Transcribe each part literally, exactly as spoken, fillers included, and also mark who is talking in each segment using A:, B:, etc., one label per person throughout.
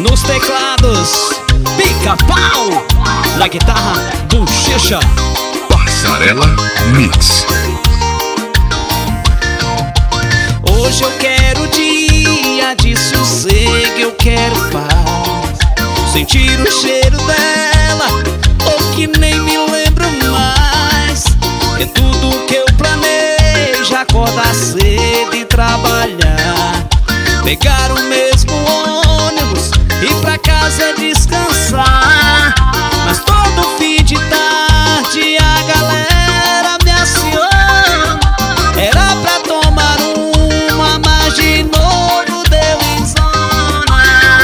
A: Nos teclados, Pica-Pau. Na guitarra, Bochecha.
B: Passarela Mix.
A: Hoje eu quero dia de sossego, eu quero paz. Sentir o cheiro dela, ou que nem me lembro mais. É tudo que eu planejo, acordar cedo e trabalhar, pegar o mesmo ônibus, ir pra casa descansar. Mas todo fim de tarde a galera me aciona. Era pra tomar uma, mas de novo deu em zona.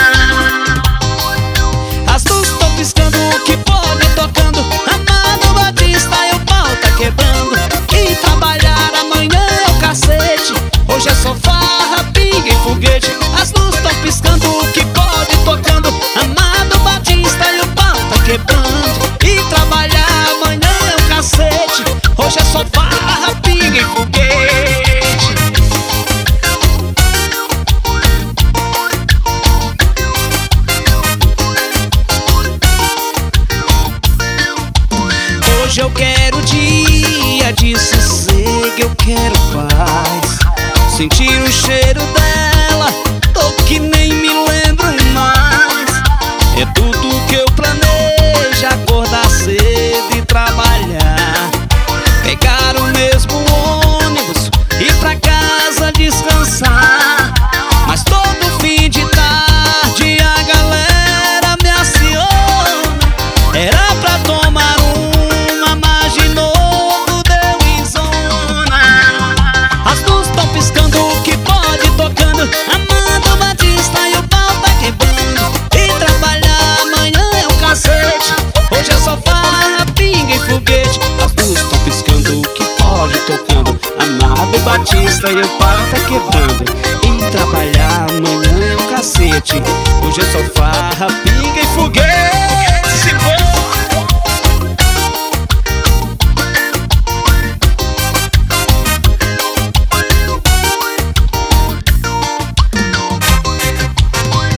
A: As luzes tão piscando, que pode tocando. Amado Batista e o pau tá quebrando. E trabalhar amanhã é o cacete. Hoje é só farra, pinga e foguete. As luzes tão piscando, que pode tocando. Amado Batista e o pau tá quebrando. E trabalhar amanhã é o cacete. Hoje é só farra, pinga e foguete. Hoje eu quero dia de sossego, eu quero paz. Sentir o cheiro dela, tô que nem me lembro mais. É tudo que eu planejo, acordar cedo e trabalhar, pegar o mesmo ônibus, ir pra casa descansar. Mas todo fim de tarde a galera me aciona. Era pra tomar uma, mas de novo deu em zona. As luzes tão piscando, que pode tocando. Amado Batista e o pau tá quebrando. E trabalhar amanhã é um cacete. Hoje é só farra, pinga e foguete. As luzes tão piscando, que pode tocando. Amado Batista e o pau tá quebrando. E trabalhar amanhã é um cacete. Hoje é só farra, pinga